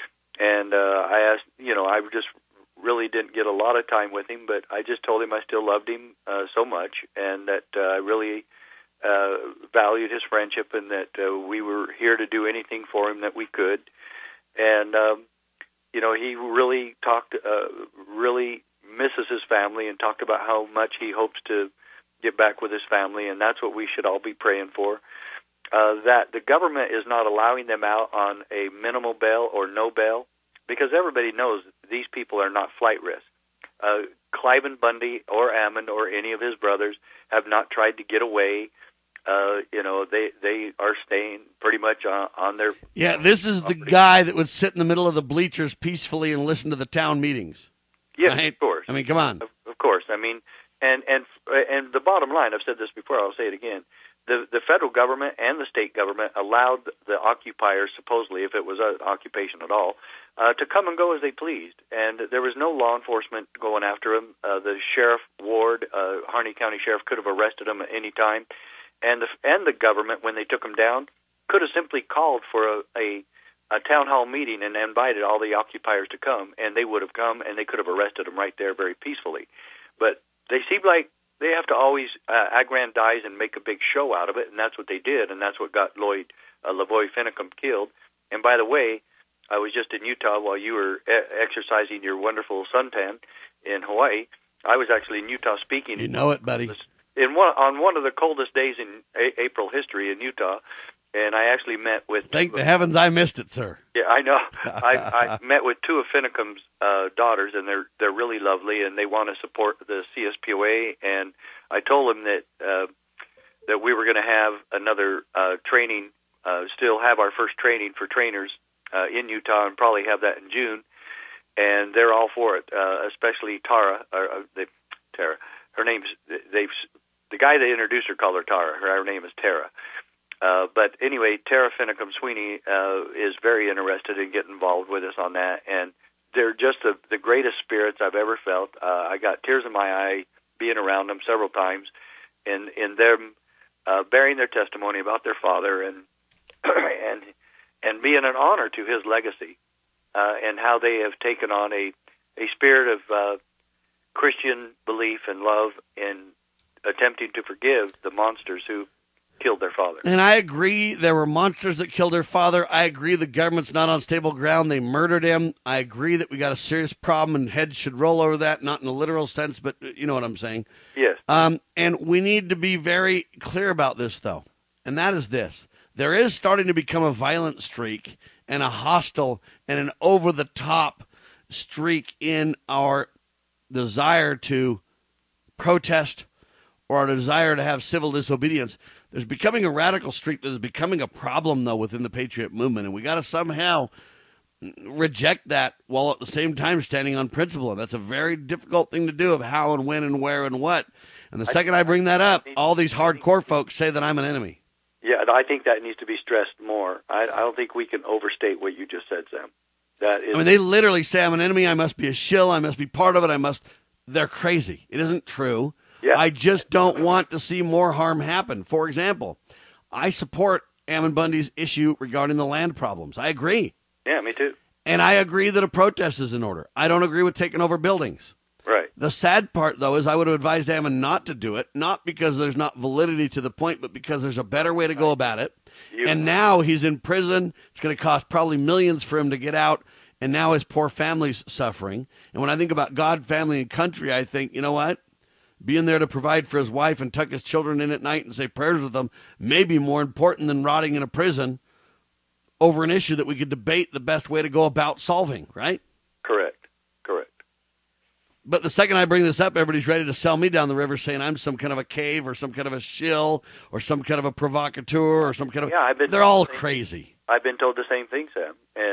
[SPEAKER 4] I asked, I just really didn't get a lot of time with him, but I just told him I still loved him so much, and that I really valued his friendship, and that we were here to do anything for him that we could. And he really talked, really misses his family, and talked about how much he hopes to get back with his family, and that's what we should all be praying for. That the government is not allowing them out on a minimal bail or no bail, because everybody knows these people are not flight risk. Cliven Bundy or Ammon or any of his brothers have not tried to get away. They are staying pretty much on their...
[SPEAKER 2] Yeah, this is the guy that would sit in the middle of the bleachers peacefully and listen to the town meetings.
[SPEAKER 4] Yes,
[SPEAKER 2] right?
[SPEAKER 4] Of course.
[SPEAKER 2] I mean, come on.
[SPEAKER 4] Of course. I mean, and the bottom line, I've said this before, I'll say it again, the federal government and the state government allowed the occupiers, supposedly, if it was an occupation at all, to come and go as they pleased. And there was no law enforcement going after them. The sheriff, Ward, Harney County Sheriff, could have arrested them at any time. And the government, when they took them down, could have simply called for a town hall meeting and invited all the occupiers to come, and they would have come, and they could have arrested them right there very peacefully. But they seem like they have to always aggrandize and make a big show out of it, and that's what they did, and that's what got Lavoy Finicum killed. And by the way, I was just in Utah while you were exercising your wonderful suntan in Hawaii. I was actually in Utah speaking.
[SPEAKER 2] You know it, buddy.
[SPEAKER 4] On one of the coldest days in April history in Utah, and I actually met with...
[SPEAKER 2] Thank the heavens I missed it, sir.
[SPEAKER 4] Yeah, I know. I met with two of Finicum's daughters, and they're really lovely, and they want to support the CSPOA. And I told them that we were going to have another training, still have our first training for trainers in Utah, and probably have that in June. And they're all for it, especially Tara. Tara. Her name's the guy that introduced her called her Tara. Her name is Tara. But anyway, Tara Finicum Sweeney is very interested in getting involved with us on that, and they're just the greatest spirits I've ever felt. I got tears in my eye being around them several times, and in them bearing their testimony about their father, and being an honor to his legacy, and how they have taken on a spirit of Christian belief and love in attempting to forgive the monsters who killed their father.
[SPEAKER 2] And I agree there were monsters that killed their father. I agree the government's not on stable ground. They murdered him. I agree that we got a serious problem and heads should roll over that, not in a literal sense, but you know what I'm saying.
[SPEAKER 4] Yes.
[SPEAKER 2] And we need to be very clear about this, though, and that is this. There is starting to become a violent streak and a hostile and an over-the-top streak in our desire to protest or our desire to have civil disobedience. There's becoming a radical streak that is becoming a problem, though, within the Patriot movement, and we got to somehow reject that while at the same time standing on principle, and that's a very difficult thing to do of how and when and where and what. And the second I bring that up, all these hardcore folks say that I'm an enemy.
[SPEAKER 4] Yeah, I think that needs to be stressed more. I don't think we can overstate what you just said, Sam.
[SPEAKER 2] They literally say I'm an enemy, I must be a shill, I must be part of it, They're crazy. It isn't true.
[SPEAKER 4] Yeah.
[SPEAKER 2] I just don't want to see more harm happen. For example, I support Ammon Bundy's issue regarding the land problems. I agree.
[SPEAKER 4] Yeah, me too.
[SPEAKER 2] And I agree that a protest is in order. I don't agree with taking over buildings.
[SPEAKER 4] Right.
[SPEAKER 2] The sad part, though, is I would have advised Ammon not to do it, not because there's not validity to the point, but because there's a better way to go about it. And now he's in prison. It's going to cost probably millions for him to get out, and now his poor family's suffering. And when I think about God, family, and country, I think, you know what? Being there to provide for his wife and tuck his children in at night and say prayers with them may be more important than rotting in a prison over an issue that we could debate the best way to go about solving, right?
[SPEAKER 4] Correct.
[SPEAKER 2] But the second I bring this up, everybody's ready to sell me down the river saying I'm some kind of a cave or some kind of a shill or some kind of a provocateur or some kind of... They're all crazy.
[SPEAKER 4] I've been told the same thing, Sam.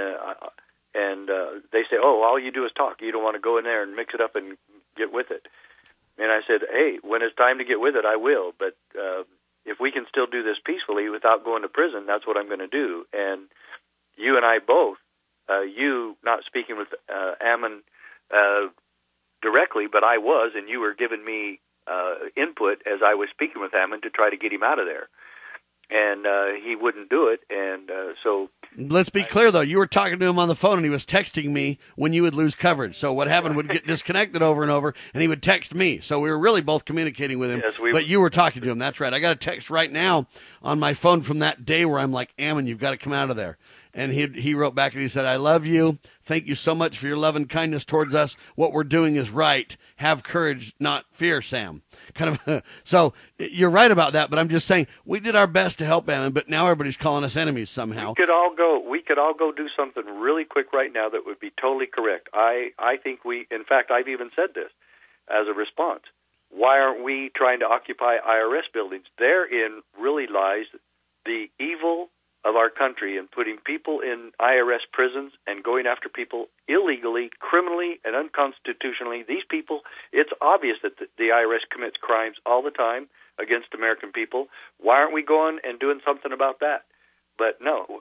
[SPEAKER 4] And they say, all you do is talk. You don't want to go in there and mix it up and get with it. And I said, hey, when it's time to get with it, I will. But if if we can still do this peacefully without going to prison, that's what I'm going to do. And you and I both, you not speaking with Ammon directly, but I was, and you were giving me input as I was speaking with Ammon to try to get him out of there. And he wouldn't do it, and so...
[SPEAKER 2] Let's be clear, though. You were talking to him on the phone, and he was texting me when you would lose coverage. So what happened would get disconnected over and over, and he would text me. So we were really both communicating with him, but you were talking to him. That's right. I got a text right now on my phone from that day where I'm like, Ammon, you've got to come out of there. And he wrote back and he said, I love you. Thank you so much for your love and kindness towards us. What we're doing is right. Have courage, not fear, Sam. Kind of. So you're right about that, but I'm just saying we did our best to help Ammon, but now everybody's calling us enemies somehow.
[SPEAKER 4] We could all go do something really quick right now that would be totally correct. I think in fact, I've even said this as a response. Why aren't we trying to occupy IRS buildings? Therein really lies the evil of our country and putting people in IRS prisons and going after people illegally, criminally, and unconstitutionally. These people, it's obvious that the IRS commits crimes all the time against American people. Why aren't we going and doing something about that? But no,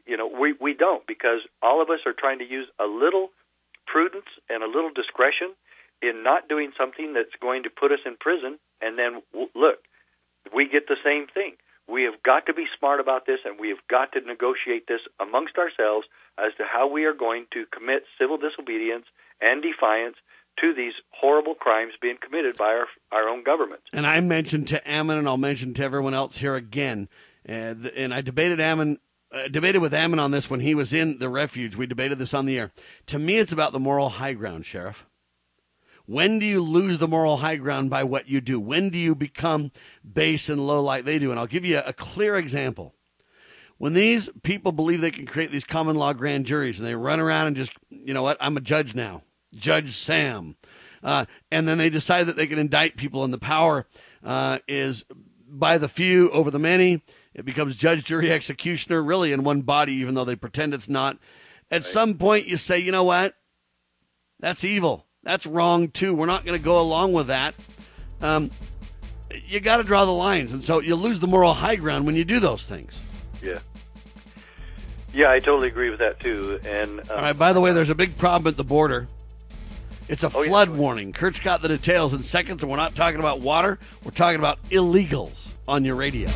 [SPEAKER 4] we don't, because all of us are trying to use a little prudence and a little discretion in not doing something that's going to put us in prison, and then, look, we get the same thing. We have got to be smart about this, and we have got to negotiate this amongst ourselves as to how we are going to commit civil disobedience and defiance to these horrible crimes being committed by our own government.
[SPEAKER 2] And I mentioned to Ammon, and I'll mention to everyone else here again, and I debated with Ammon on this when he was in the refuge. We debated this on the air. To me, it's about the moral high ground, Sheriff. When do you lose the moral high ground by what you do? When do you become base and low like they do? And I'll give you a clear example. When these people believe they can create these common law grand juries and they run around and just, you know what, I'm a judge now, Judge Sam. And then they decide that they can indict people and the power is by the few over the many. It becomes judge, jury, executioner, really in one body, even though they pretend it's not. At some point you say, you know what, that's evil. That's wrong, too. We're not going to go along with that. You got to draw the lines, and so you lose the moral high ground when you do those things.
[SPEAKER 4] Yeah, I totally agree with that, too. And
[SPEAKER 2] all right, by the way, there's a big problem at the border. It's a flood warning. Kurt's got the details in seconds, and we're not talking about water. We're talking about illegals on your radio.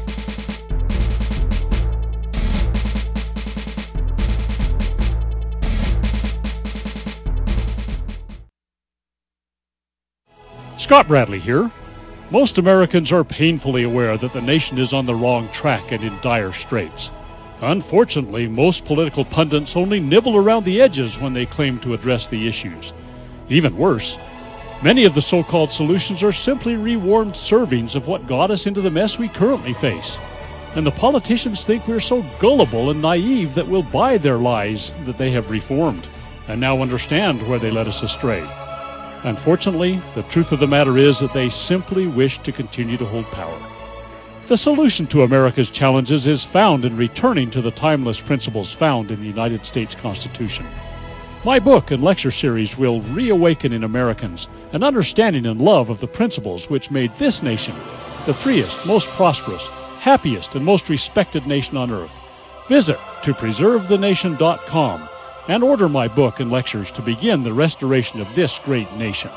[SPEAKER 9] Scott Bradley here. Most Americans are painfully aware that the nation is on the wrong track and in dire straits. Unfortunately, most political pundits only nibble around the edges when they claim to address the issues. Even worse, many of the so-called solutions are simply rewarmed servings of what got us into the mess we currently face. And the politicians think we're so gullible and naive that we'll buy their lies that they have reformed, and now understand where they led us astray. Unfortunately, the truth of the matter is that they simply wish to continue to hold power. The solution to America's challenges is found in returning to the timeless principles found in the United States Constitution. My book and lecture series will reawaken in Americans an understanding and love of the principles which made this nation the freest, most prosperous, happiest, and most respected nation on earth. Visit topreservethenation.com and order my book and lectures to begin the restoration of this great nation.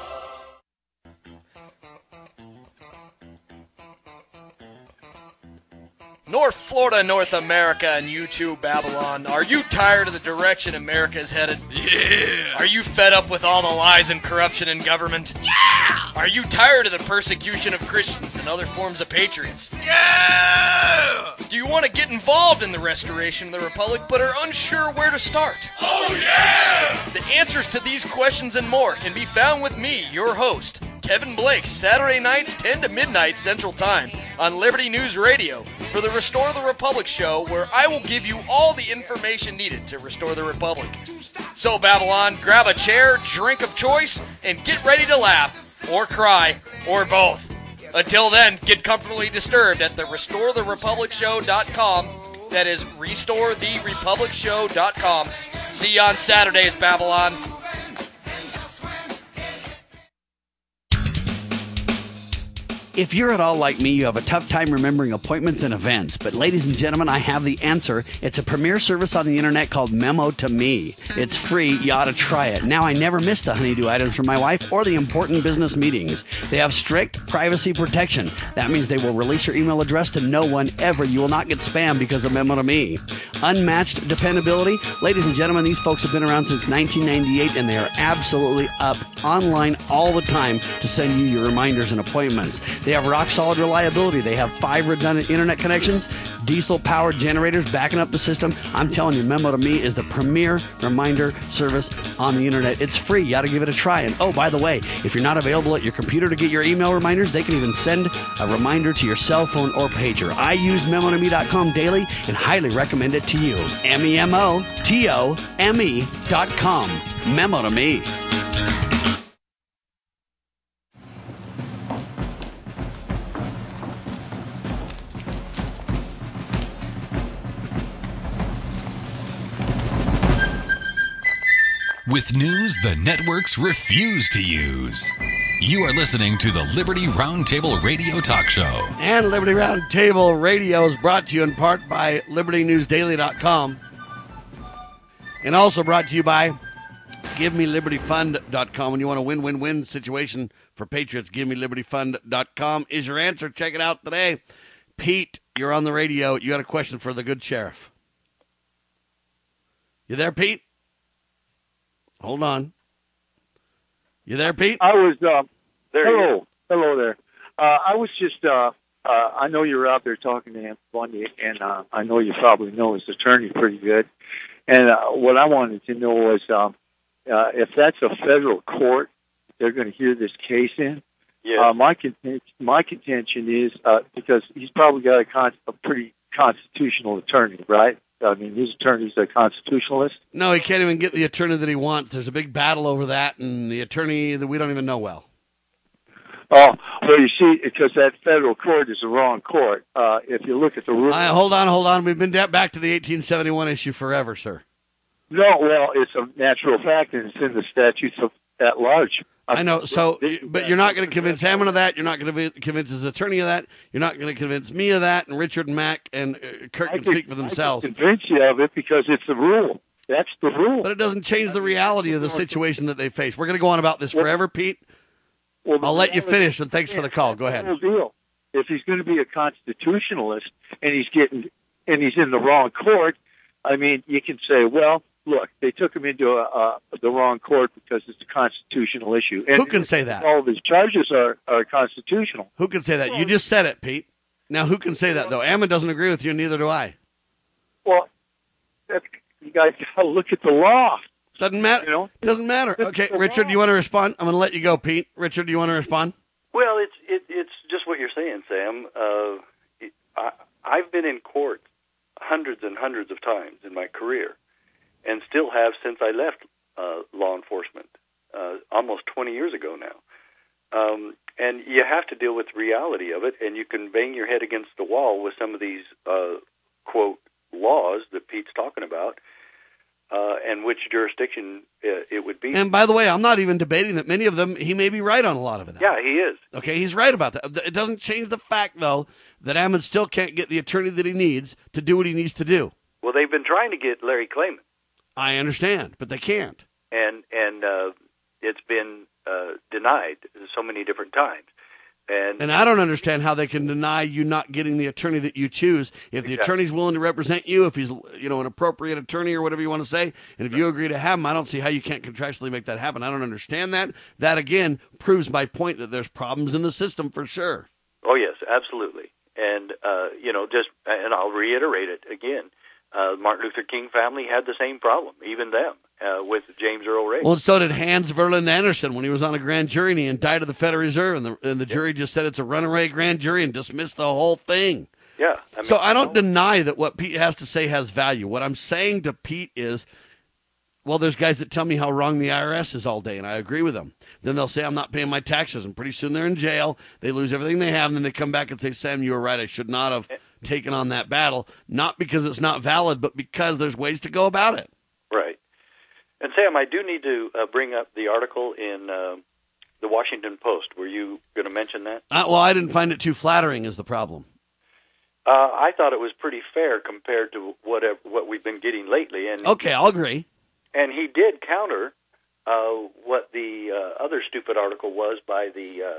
[SPEAKER 10] North Florida, North America, and you too, Babylon. Are you tired of the direction America is headed?
[SPEAKER 11] Yeah!
[SPEAKER 10] Are you fed up with all the lies and corruption in government?
[SPEAKER 11] Yeah!
[SPEAKER 10] Are you tired of the persecution of Christians and other forms of patriots?
[SPEAKER 11] Yeah!
[SPEAKER 10] Do you want to get involved in the restoration of the Republic but are unsure where to start?
[SPEAKER 11] Oh, yeah!
[SPEAKER 10] The answers to these questions and more can be found with me, your host, Kevin Blake, Saturday nights 10 to midnight Central Time on Liberty News Radio for the Restore the Republic show, where I will give you all the information needed to restore the Republic. So, Babylon, grab a chair, drink of choice, and get ready to laugh, or cry, or both. Until then, get comfortably disturbed at the RestoreTheRepublicShow.com. That is RestoreTheRepublicShow.com. See you on Saturdays, Babylon.
[SPEAKER 2] If you're at all like me, you have a tough time remembering appointments and events. But ladies and gentlemen, I have the answer. It's a premier service on the internet called Memo to Me. It's free. You ought to try it. Now, I never miss the honeydew items for my wife or the important business meetings. They have strict privacy protection. That means they will release your email address to no one ever. You will not get spam because of Memo to Me. Unmatched dependability. Ladies and gentlemen, these folks have been around since 1998, and they are absolutely up online all the time to send you your reminders and appointments. They have rock-solid reliability. They have 5 redundant internet connections, diesel-powered generators backing up the system. I'm telling you, Memo to Me is the premier reminder service on the internet. It's free. You ought to give it a try. And oh, by the way, if you're not available at your computer to get your email reminders, they can even send a reminder to your cell phone or pager. I use memotome.com daily and highly recommend it to you. memotome.com. Memo to Me.
[SPEAKER 1] With news the networks refuse to use. You are listening to the Liberty Roundtable Radio Talk Show.
[SPEAKER 2] And Liberty Roundtable Radio is brought to you in part by LibertyNewsDaily.com. And also brought to you by GiveMeLibertyFund.com. When you want a win-win-win situation for Patriots, GiveMeLibertyFund.com is your answer. Check it out today. Pete, you're on the radio. You got a question for the good sheriff. You there, Pete? Hold on. You there, Pete?
[SPEAKER 12] I was, hello there. I was just, I know you're out there talking to him, Bundy, and I know you probably know his attorney pretty good. And what I wanted to know was if that's a federal court they're going to hear this case in.
[SPEAKER 4] Yeah.
[SPEAKER 12] My contention is because he's probably got a pretty constitutional attorney, right? I mean, his attorney's a constitutionalist.
[SPEAKER 2] No, he can't even get the attorney that he wants. There's a big battle over that, and the attorney that we don't even know well.
[SPEAKER 12] Oh, well, you see, because that federal court is the wrong court. If you look at the rules...
[SPEAKER 2] Hold on. We've been back to the 1871 issue forever, sir.
[SPEAKER 12] No, well, it's a natural fact, and it's in the statutes at large.
[SPEAKER 2] I know, but you're not going to convince Hammond of that. You're not going to convince his attorney of that. You're not going to convince me of that, and Richard and Mac and Kirk can speak for themselves.
[SPEAKER 12] I can convince you of it because it's the rule. That's the rule.
[SPEAKER 2] But it doesn't change the reality of the situation that they face. We're going to go on about this forever, Pete.
[SPEAKER 12] Well,
[SPEAKER 2] I'll let you finish, and thanks for the call. Go ahead.
[SPEAKER 12] Deal. If he's going to be a constitutionalist and he's in the wrong court, I mean, you can say, well, look, they took him into the wrong court because it's a constitutional issue. And
[SPEAKER 2] who can say that?
[SPEAKER 12] All of his charges are constitutional.
[SPEAKER 2] Who can say that? You just said it, Pete. Now, who can say that, though? Ammon doesn't agree with you, and neither do I.
[SPEAKER 12] Well, you guys got to look at the law.
[SPEAKER 2] Doesn't matter. Doesn't matter. Okay, Richard, do you want to respond? I'm going to let you go, Pete. Richard, do you want to respond?
[SPEAKER 4] Well, it's just what you're saying, Sam. I've been in court hundreds and hundreds of times in my career, and still have since I left law enforcement almost 20 years ago now. And you have to deal with the reality of it, and you can bang your head against the wall with some of these, quote, laws that Pete's talking about, and which jurisdiction it would be.
[SPEAKER 2] And by the way, I'm not even debating that many of them, he may be right on a lot of it.
[SPEAKER 4] Yeah, he is.
[SPEAKER 2] Okay, he's right about that. It doesn't change the fact, though, that Ammon still can't get the attorney that he needs to do what he needs to do.
[SPEAKER 4] Well, they've been trying to get Larry Klayman.
[SPEAKER 2] I understand, but they can't.
[SPEAKER 4] And it's been denied so many different times. And
[SPEAKER 2] I don't understand how they can deny you not getting the attorney that you choose. If the attorney's willing to represent you, if he's an appropriate attorney or whatever you want to say, and if you agree to have him, I don't see how you can't contractually make that happen. I don't understand that. That, again, proves my point that there's problems in the system for sure.
[SPEAKER 4] Oh, yes, absolutely. And, and I'll reiterate it again. Martin Luther King family had the same problem, even them, with James Earl Ray.
[SPEAKER 2] Well, and so did Hans Verlin Anderson when he was on a grand jury and he indicted the Federal Reserve, and the jury just said it's a runaway grand jury and dismissed the whole thing.
[SPEAKER 4] Yeah.
[SPEAKER 2] So I don't deny that what Pete has to say has value. What I'm saying to Pete is, well, there's guys that tell me how wrong the IRS is all day, and I agree with them. Then they'll say I'm not paying my taxes, and pretty soon they're in jail. They lose everything they have, and then they come back and say, Sam, you were right. I should not have taken on that battle, not because it's not valid, but because there's ways to go about it.
[SPEAKER 4] Right. And Sam, I do need to bring up the article in the Washington Post. Were you going to mention that?
[SPEAKER 2] Well, I didn't find it too flattering is the problem.
[SPEAKER 4] I thought it was pretty fair compared to what we've been getting lately. And
[SPEAKER 2] okay, I'll agree.
[SPEAKER 4] And he did counter what the other stupid article was by the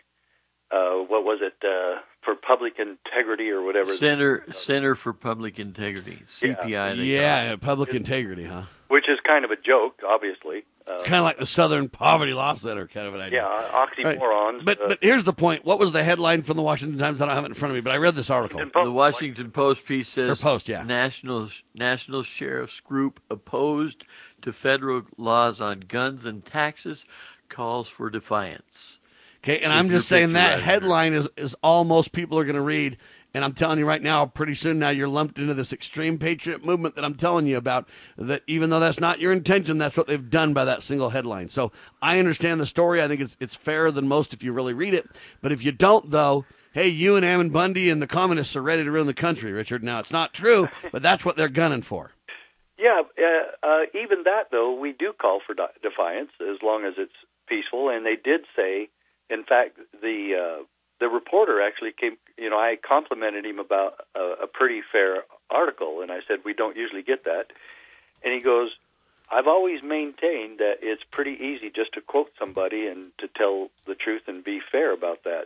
[SPEAKER 4] what was it for Public Integrity or whatever.
[SPEAKER 3] Center for Public Integrity, CPI.
[SPEAKER 2] Yeah, Public Integrity, huh?
[SPEAKER 4] Which is kind of a joke, obviously.
[SPEAKER 2] It's kind of like the Southern Poverty Law Center kind of an idea.
[SPEAKER 4] Yeah, oxymorons.
[SPEAKER 2] Right. But here's the point. What was the headline from the Washington Times? I don't have it in front of me, but I read this article.
[SPEAKER 3] The Washington Post piece says,
[SPEAKER 2] yeah.
[SPEAKER 3] National Sheriff's Group opposed to federal laws on guns and taxes, calls for defiance.
[SPEAKER 2] Okay, and I'm just saying that headline is all most people are going to read. And I'm telling you right now, pretty soon now you're lumped into this extreme patriot movement that I'm telling you about, that even though that's not your intention, that's what they've done by that single headline. So I understand the story. I think it's fairer than most if you really read it. But if you don't, though, hey, you and Ammon Bundy and the communists are ready to ruin the country, Richard. Now, it's not true, but that's what they're gunning for.
[SPEAKER 4] Yeah, even that, though, we do call for defiance as long as it's peaceful. And they did say, in fact, the reporter actually came, I complimented him about a pretty fair article, and I said, we don't usually get that. And he goes, I've always maintained that it's pretty easy just to quote somebody and to tell the truth and be fair about that.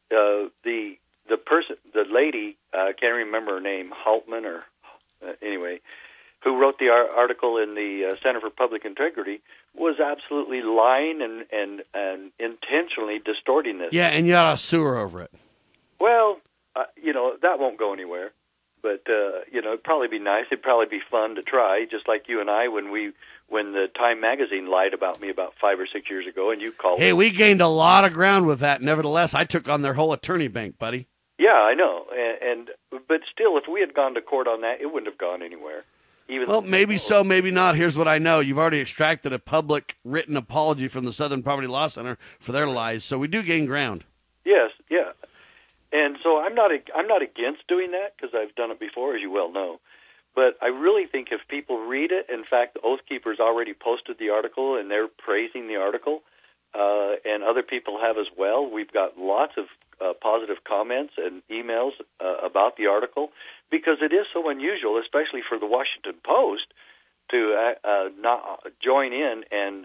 [SPEAKER 4] The person, the lady, I can't remember her name, Haltman or anyway, who wrote the article in the Center for Public Integrity, was absolutely lying and intentionally distorting this.
[SPEAKER 2] Yeah, and you ought to sue her over it.
[SPEAKER 4] Well, that won't go anywhere. But, it'd probably be nice. It'd probably be fun to try, just like you and I when the Time Magazine lied about me about 5 or 6 years ago, and you called.
[SPEAKER 2] Hey, we gained a lot of ground with that. Nevertheless, I took on their whole attorney bank, buddy.
[SPEAKER 4] Yeah, I know. But still, if we had gone to court on that, it wouldn't have gone anywhere.
[SPEAKER 2] Well, maybe so, maybe not. Here's what I know. You've already extracted a public written apology from the Southern Poverty Law Center for their lies, so we do gain ground.
[SPEAKER 4] Yes, yeah. And so I'm not against doing that because I've done it before, as you well know. But I really think if people read it, in fact, the Oath Keepers already posted the article, and they're praising the article, and other people have as well. We've got lots of positive comments and emails about the article, because it is so unusual, especially for the Washington Post, to not join in and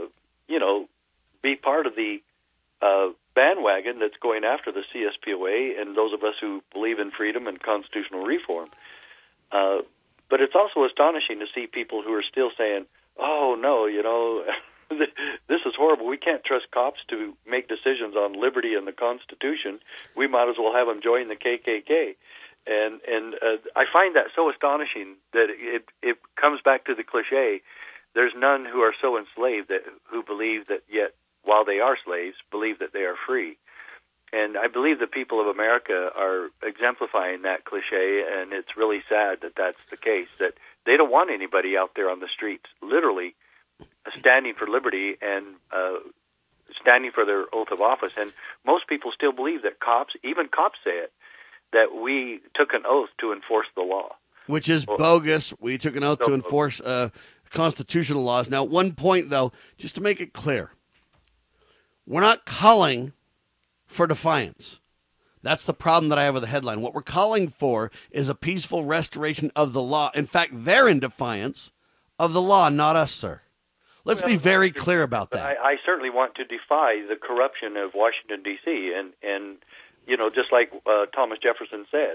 [SPEAKER 4] be part of the bandwagon that's going after the CSPOA and those of us who believe in freedom and constitutional reform. But it's also astonishing to see people who are still saying, "Oh no, this is horrible. We can't trust cops to make decisions on liberty and the Constitution. We might as well have them join the KKK." And I find that so astonishing that it comes back to the cliche: there's none who are so enslaved who believe that yet, while they are slaves, believe that they are free. And I believe the people of America are exemplifying that cliche, and it's really sad that that's the case, that they don't want anybody out there on the streets literally standing for liberty and standing for their oath of office. And most people still believe that even cops say it, that we took an oath to enforce the law.
[SPEAKER 2] Which is bogus. We took an oath to enforce constitutional laws. Now, one point, though, just to make it clear, we're not calling for defiance. That's the problem that I have with the headline. What we're calling for is a peaceful restoration of the law. In fact, they're in defiance of the law, not us, sir. Let's be very clear about that.
[SPEAKER 4] I certainly want to defy the corruption of Washington, D.C., and just like Thomas Jefferson said,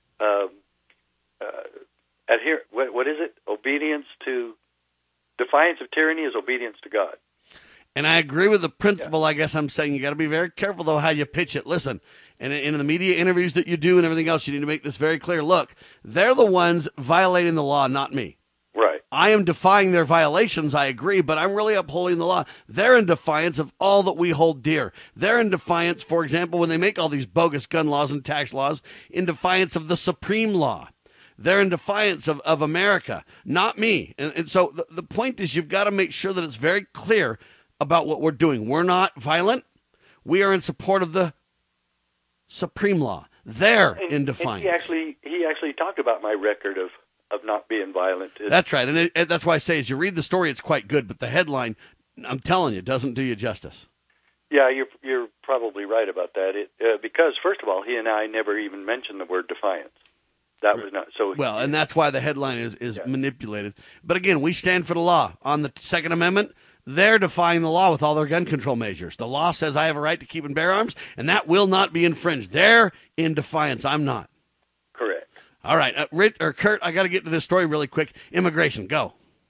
[SPEAKER 4] adhere. What is it? Defiance of tyranny is obedience to God.
[SPEAKER 2] And I agree with the principle. I guess I'm saying you got to be very careful, though, how you pitch it. Listen, and in the media interviews that you do and everything else, you need to make this very clear. Look, they're the ones violating the law, not me.
[SPEAKER 4] Right.
[SPEAKER 2] I am defying their violations, I agree, but I'm really upholding the law. They're in defiance of all that we hold dear. They're in defiance, for example, when they make all these bogus gun laws and tax laws, in defiance of the supreme law. They're in defiance of America, not me. And so the point is, you've got to make sure that it's very clear about what we're doing. We're not violent. We are in support of the supreme law. They're in defiance.
[SPEAKER 4] And he actually talked about my record of not being violent.
[SPEAKER 2] That's right. And that's why I say, as you read the story, it's quite good. But the headline, I'm telling you, doesn't do you justice.
[SPEAKER 4] Yeah, you're probably right about that. Because first of all, he and I never even mentioned the word defiance. That was not so.
[SPEAKER 2] Well, and that's why the headline is manipulated. But again, we stand for the law. On the Second Amendment, they're defying the law with all their gun control measures. The law says I have a right to keep and bear arms, and that will not be infringed. They're in defiance. I'm not.
[SPEAKER 4] Correct.
[SPEAKER 2] All right, Kurt, I got to get to this story really quick. Immigration, go.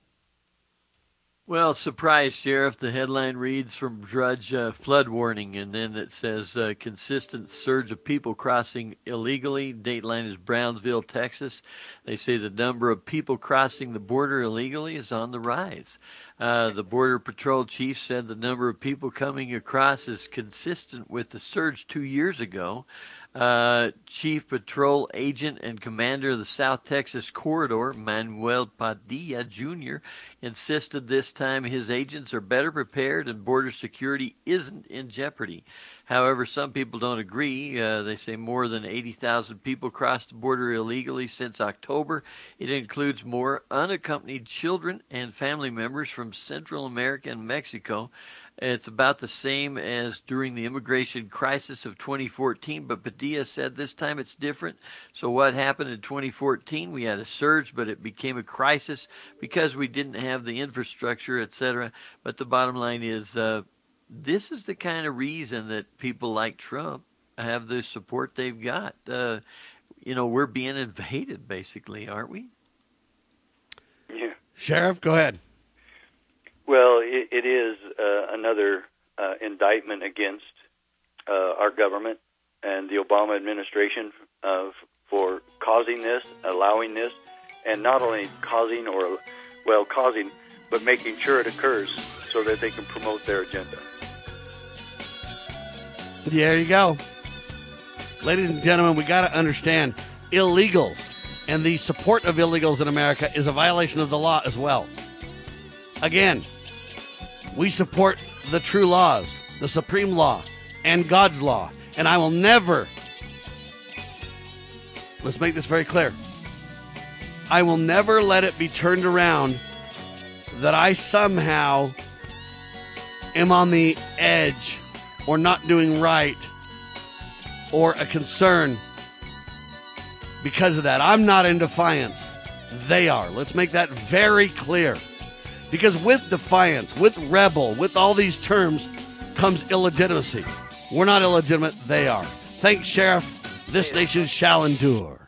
[SPEAKER 3] Well, surprise, Sheriff. The headline reads from Drudge, flood warning, and then it says consistent surge of people crossing illegally. Dateline is Brownsville, Texas. They say the number of people crossing the border illegally is on the rise. The Border Patrol chief said the number of people coming across is consistent with the surge 2 years ago. Chief Patrol Agent and Commander of the South Texas Corridor, Manuel Padilla Jr., insisted this time his agents are better prepared and border security isn't in jeopardy. However, some people don't agree. They say more than 80,000 people crossed the border illegally since October. It includes more unaccompanied children and family members from Central America and Mexico. It's about the same as during the immigration crisis of 2014, but Padilla said this time it's different. So what happened in 2014? We had a surge, but it became a crisis because we didn't have the infrastructure, etc. But the bottom line is this is the kind of reason that people like Trump have the support they've got. We're being invaded, basically, aren't we?
[SPEAKER 4] Yeah.
[SPEAKER 2] Sheriff, go ahead.
[SPEAKER 4] Well, it is another indictment against our government and the Obama administration for causing this, allowing this, and not only causing, but making sure it occurs so that they can promote their agenda.
[SPEAKER 2] There you go. Ladies and gentlemen, we got to understand illegals and the support of illegals in America is a violation of the law as well. Again, we support the true laws, the supreme law, and God's law. And I will never, let's make this very clear, I will never let it be turned around that I somehow am on the edge or not doing right or a concern because of that. I'm not in defiance. They are. Let's make that very clear. Because with defiance, with rebel, with all these terms comes illegitimacy. We're not illegitimate, they are. Thanks, Sheriff. This nation shall endure.